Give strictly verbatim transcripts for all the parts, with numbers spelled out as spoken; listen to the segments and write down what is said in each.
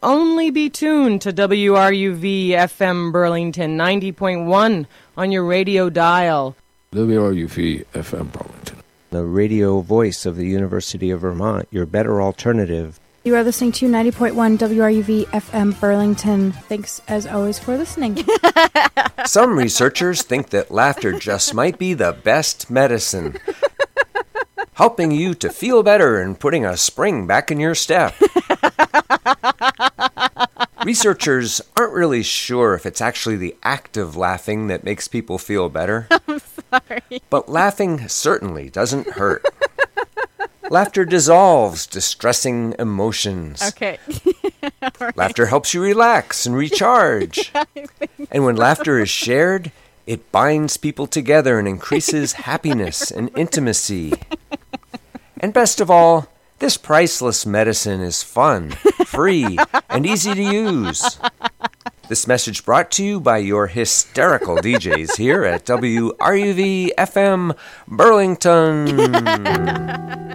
only be tuned to W R U V F M Burlington ninety point one on your radio dial. W R U V F M Burlington, the radio voice of the University of Vermont, your better alternative. You are listening to ninety point one W R U V F M Burlington. Thanks, as always, for listening. Some researchers think that laughter just might be the best medicine, helping you to feel better and putting a spring back in your step. Researchers aren't really sure if it's actually the act of laughing that makes people feel better. I'm sorry. But laughing certainly doesn't hurt. Laughter dissolves distressing emotions. Okay. Right. Laughter helps you relax and recharge. And when laughter is shared, it binds people together and increases happiness and intimacy. And best of all, this priceless medicine is fun, free, and easy to use. This message brought to you by your hysterical D Js here at W R U V F M Burlington.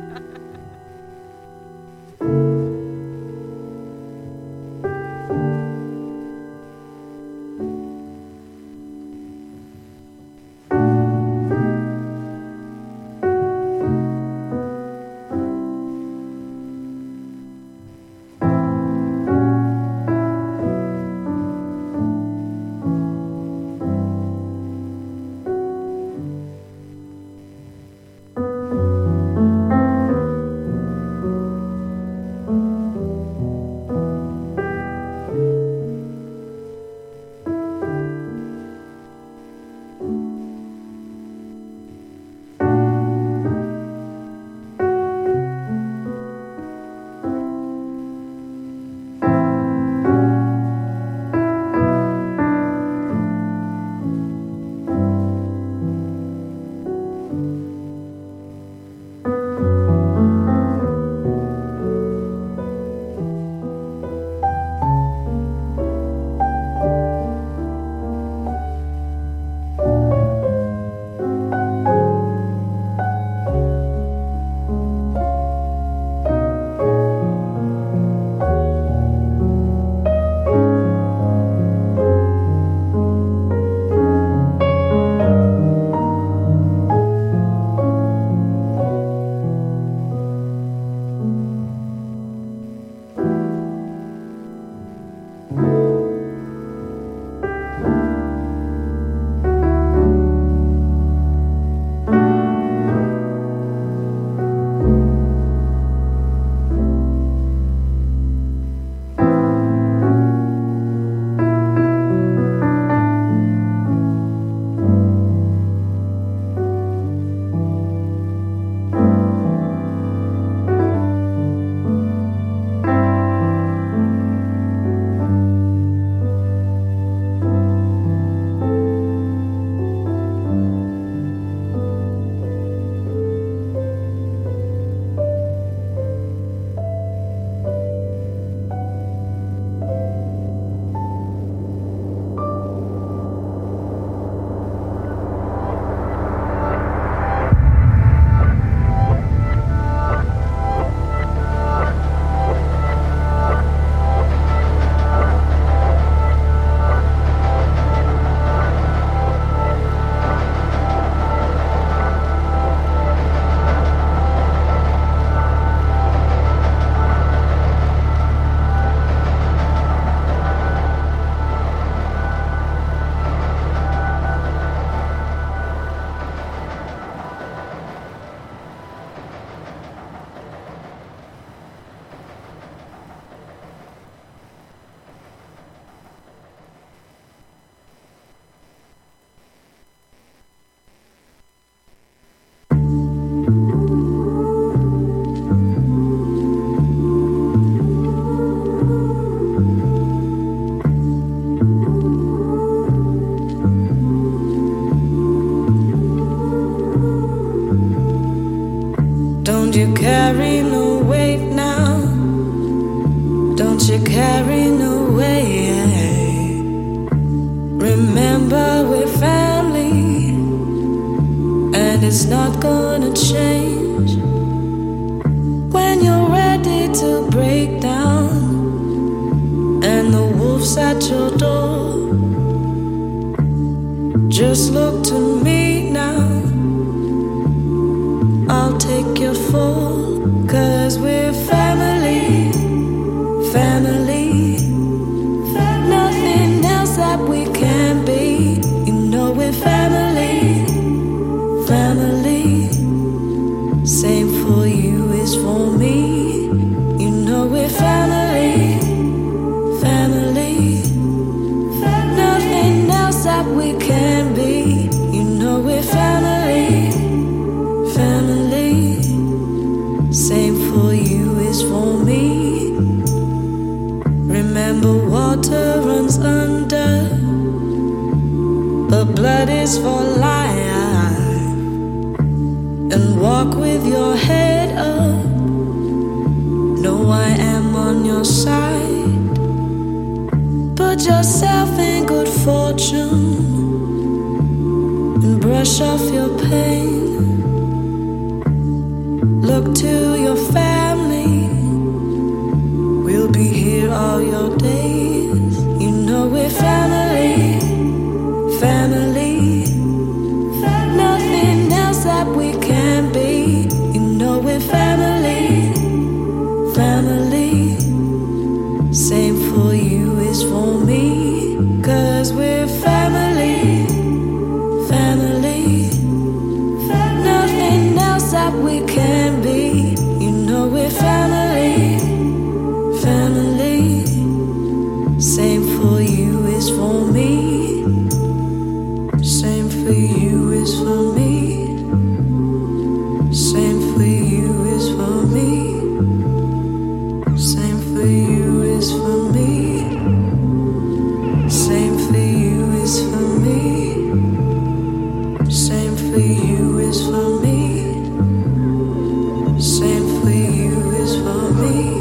you carry no weight now? Don't you carry no weight? Remember we're family, and it's not gonna change. When you're ready to break down, and the wolf's at your door. Just look to me now, I'll take your fall, 'cause we're family, family. Nothing else that we can be. You know we're family, family. Same for you is for me. You know we're family, family. Nothing else that we can be. You know we're family, family. Same for you is for me. Remember, water runs under, but blood is for life. And walk with your head up. Know I am on your side. Put yourself in good fortune and brush off your pain. Look to your family, we'll be here all your days. You know we're family, family. Nothing else that we can be. You know we're family, family. Same for you is for me, 'cause we're family, family. Nothing else that we can be. You know we're family, family. Same for you is for me. Same for you is for me. Same for you is for me. Same for you is for me. Same for you is for me. Same for you is for me. Same for you is for me.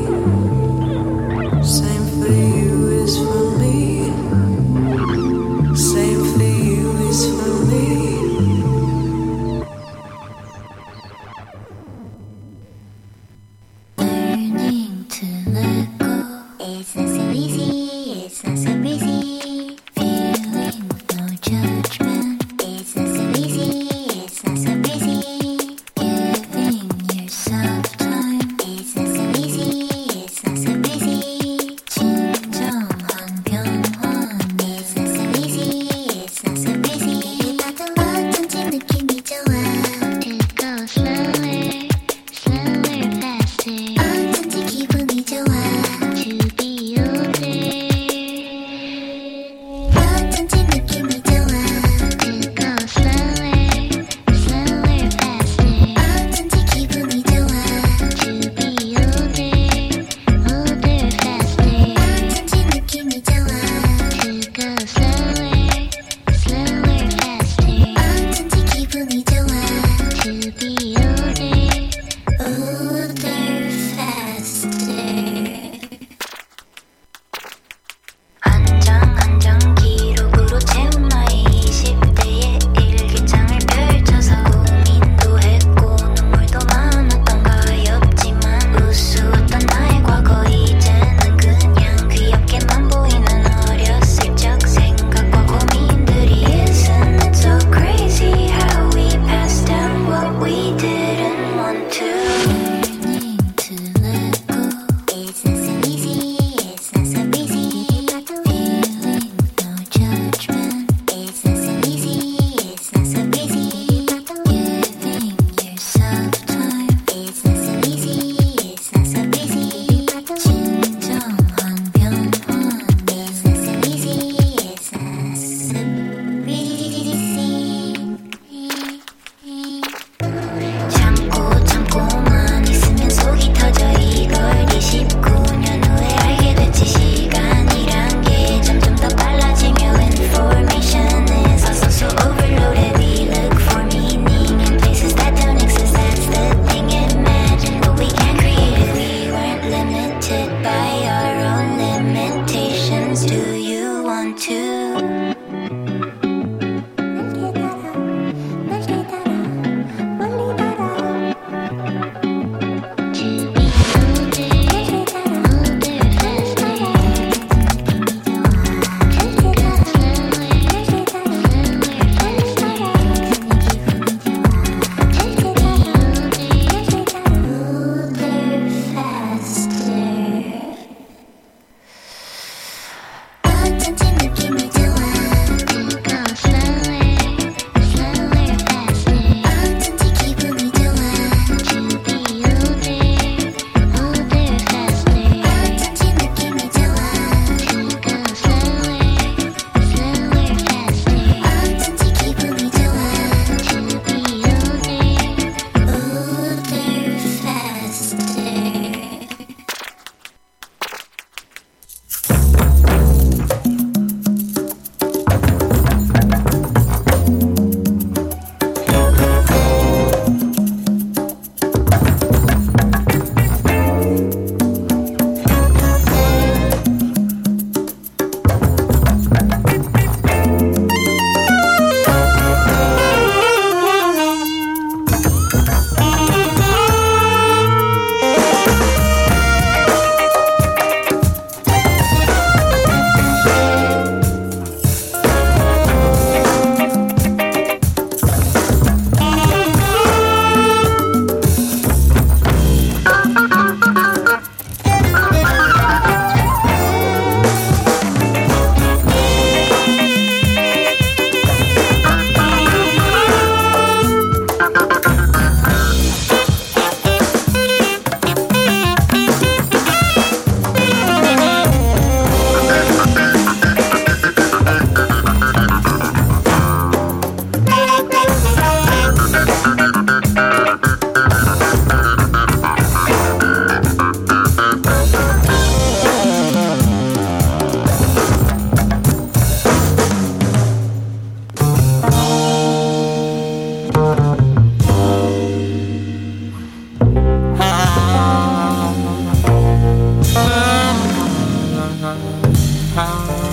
Same for you is for me. Same for you is for me. Learning to let go. It's not so easy, it's not so easy. Feeling no judgment. It's not so easy, it's not so easy. Giving yourself time. It's not so easy, it's not so easy. 진정한 변화. It's not so easy, it's not so easy. 나도 어쩐지 느낌이 좋아. To go slower, slower, faster. 어쩐지 기분이 좋아. To be older. around.